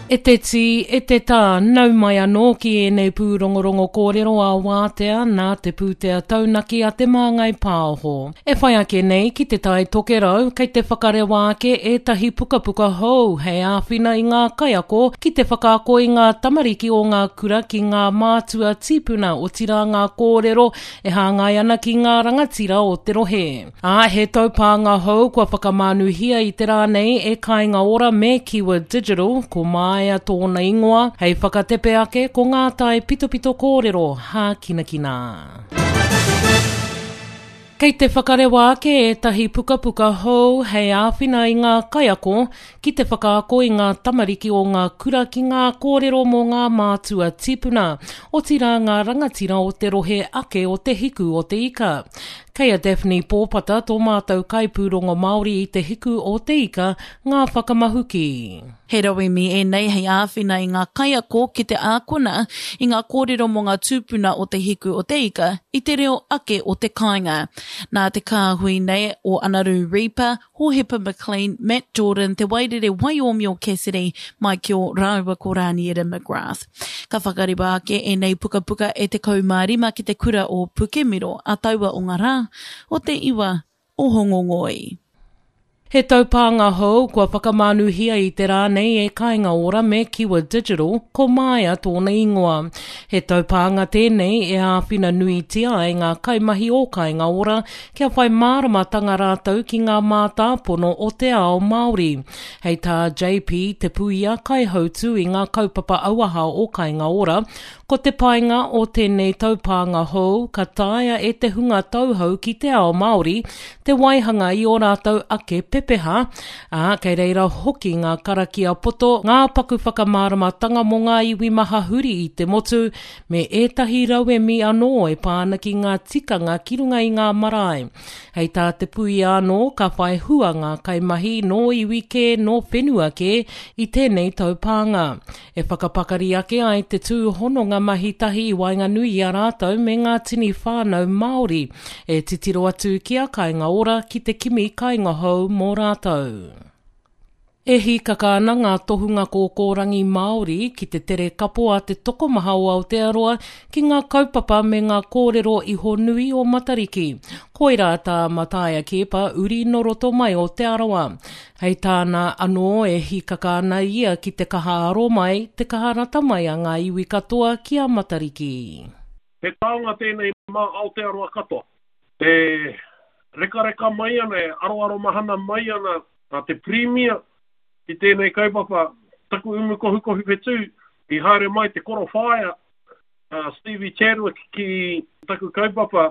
E te ti, e te tā, nau mai anō ki e nei pūrongorongo kōrero a wātea nā te pūtea taunaki a te māngai pāho. E whai ake nei ki te tai tokerau, kei te whakarewa ake e tahi pukapuka hou, hei āwhina i ngā kaiako, ki te whakaako i ngā tamariki o ngā kura ki ngā mātua tipuna o tira ngā kōrero, e hāngai ana ki ngā rangatira o te rohe. He taupānga hou, kua whakamanuhia i te rānei e kāinga ora me Keyword Digital, ko Maia tōna ingoa, hei whakatepe ake ko ngā tai pitopito kōrero, hā kinakina. Kei te whakarewa ake e tahi pukapuka hou, hei āwhina i ngā kaiako, ki te whakaako i ngā tamariki o ngā kura ki ngā kōrero mō ngā mātua tipuna, o tira ngā rangatira o te rohe ake o te hiku o te ika. Kei a Daphne Pōpata tō mātou kaipūrongo Māori i te hiku o te ika ngā whakamahuki. He rawe mi e nei hei āwhina i ngā kaiako ki te ākuna i ngā kōrero mō ngā tūpuna o te hiku o te ika i te reo ake o te kāinga. Nā te kāhui nei o Anaru Reaper, Hohepa McLean, Matt Jordan, te wairere Waiomi Cassidy, mai ki o Rāua ko Rāniera McGrath. Ka whakariwa ake e nei pukapuka e te kaumārima ki te kura o Pukemiro a taua o ngā rā o te iwa o Hongongoi. He taupānga hou, kua whakamanuhia i te rānei e kāinga ora me Keyword Digital, ko Maia tōna ingoa. He taupānga tēnei e āwhina nui tia e ngā kaimahi o kāinga ora, kia whai māramatanga rātau ki ngā mātāpono o te ao Māori. Hei tā JP te puia kai hautu i ngā kaupapa auaha o kāinga ora, ko te painga o tēnei taupānga hou, ka tāia e te hunga tauhau ki te ao Māori, te waihanga i o rātau ake pepeha, kei reira hoki ngā karakia poto, ngā paku whakamāramatanga mō ngā iwi maha huri i te motu, me ētahi raue mi anō e pāna ki ngā tikanga ki runga i ngā marae. Hei tā te pui anō, ka whai hua ngā kaimahi no iwi ke, no whenua ke, i tēnei taupānga. E whakapakari ake ai te tūhononga mahi tahi i Wainganui a rātau me ngā tini whānau Māori, e titiro atu kia kāinga ora ki te kimi kāinga hou mō rātau. E hikaka ana ngā tohunga kōkōrangi Māori ki te tere kapo a te tokomaha o Aotearoa ki ngā kaupapa me ngā kōrero iho nui o Matariki. Koira tā Mataia Kepa uri no roto mai o te aroa. Hei tāna anō e hikaka ana ia ki te kaha aro mai, te kaha rata mai a ngā iwi katoa ki a Matariki. He taonga tēnei mā Aotearoa katoa. Te reka mai ana, e aro mahana mai ana te premier, i tēnei kaupapa taku umu kohu whetū, i haere mai te koro whaia, Stevie Chadwick ki taku kaupapa,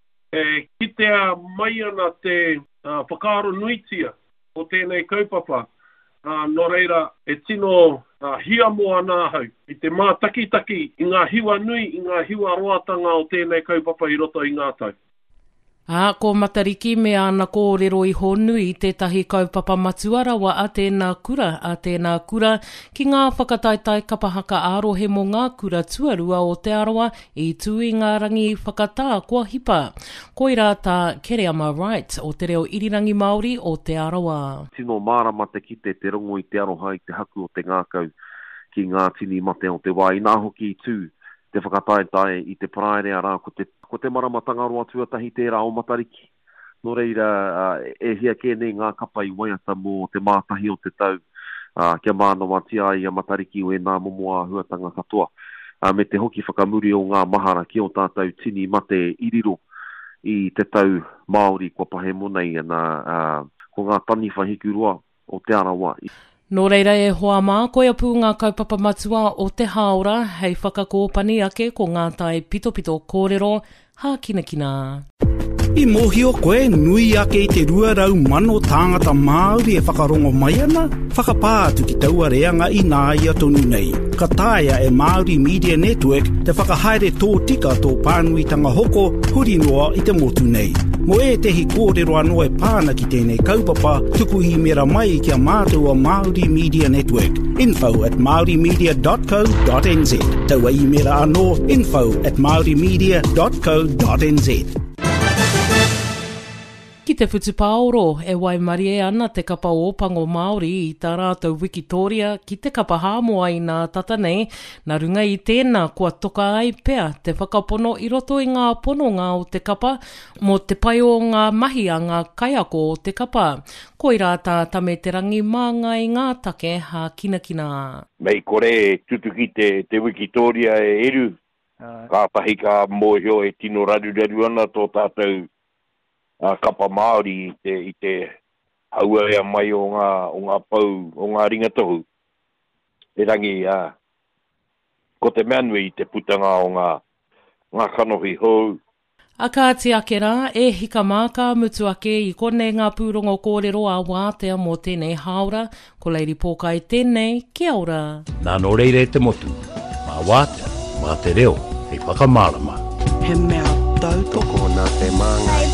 ki te mai ana te whakaaro nuitia o tēnei kaupapa, no reira e tino hia moa nā hau, i te mā taki i ngā hiwa nui, i ngā hiwa roatanga o tēnei kaupapa i roto i ngā tau. Ko Matariki me ana kōrero i honui tētahi kaupapa matuarawa a tēnā kura ki ngā whakataitai kapahaka ārohe mō ngā kura tuarua o te aroa i tui ngā rangi whakatā kua hipa. Koira tā Kereama Wright o te reo irirangi Māori o te aroa. Tino māramate ki te rongo i te aroha i te haku o te ngākau ki ngā tini mate o te wai. Nā hoki i tū te whakataitai i te praere ara ko te maramatanga roa tuatahi tērā o Matariki. No reira, e hia kēnei ngā kapa i waiata mō te mātahi o te tau, kia mānawa tia i a Matariki o e nā momoa huatanga katoa. Me te hoki whakamuri o ngā mahara ki o tātou tini mate iriro i te tau Māori kua pahe monei ko ngā tani whahiku roa o te arawa. Nō reira e hoa mā, koia pū ngā kaupapa matua o te haora, hei whakakōpani ake ko ngā tai pitopito kōrero, hā kinakina. I mohio koe nui ake i te 2,000 tāngata Māori e whakarongo mai ana, whakapātu ki taua reanga i nā ia tonu nei. Ka tāia e Māori Media Network te whakahaere tō tika tō pānuitanga hoko huri noa i te motu nei. Mo e tehi kōrero anō e pāna ki tēnei kaupapa, tuku i mera mai ki a mātua Māori Media Network. info@maorimedia.co.nz Taua i mera anō info@maorimedia.co.nz. te Whutupāoro e waimari e ana te kapa ōpango Māori i tā rātou Wikitoria ki te kapa hāmoa i nā tata nei, nā runga i tēnā kua toka ai pea te whakapono i roto i ngā pononga o te kapa mo te pai o ngā mahi a ngā kaiako o te kapa. Ko i rātā tame te rangi mānga i ngā take ha kinakina. Mei kore tutuki te Wikitoria e eru. Ka tahi ka mōhio e tino raru ana tō tātou kapa Māori i te haua ea mai o ngā pau, o ngā ringa tohu. E rangi, ko te mea nui te putanga o ngā kanohi hou. A ka te ake rā, e hika māka mutu ake i kone ngā pūrongo kōrero a wātea mō tēnei haora, ko Lady Pōkai tēnei, kia ora. Nā no reire te motu, mā wātea, mā te reo, hei whakamārama. He mea tautoko nā te māngai.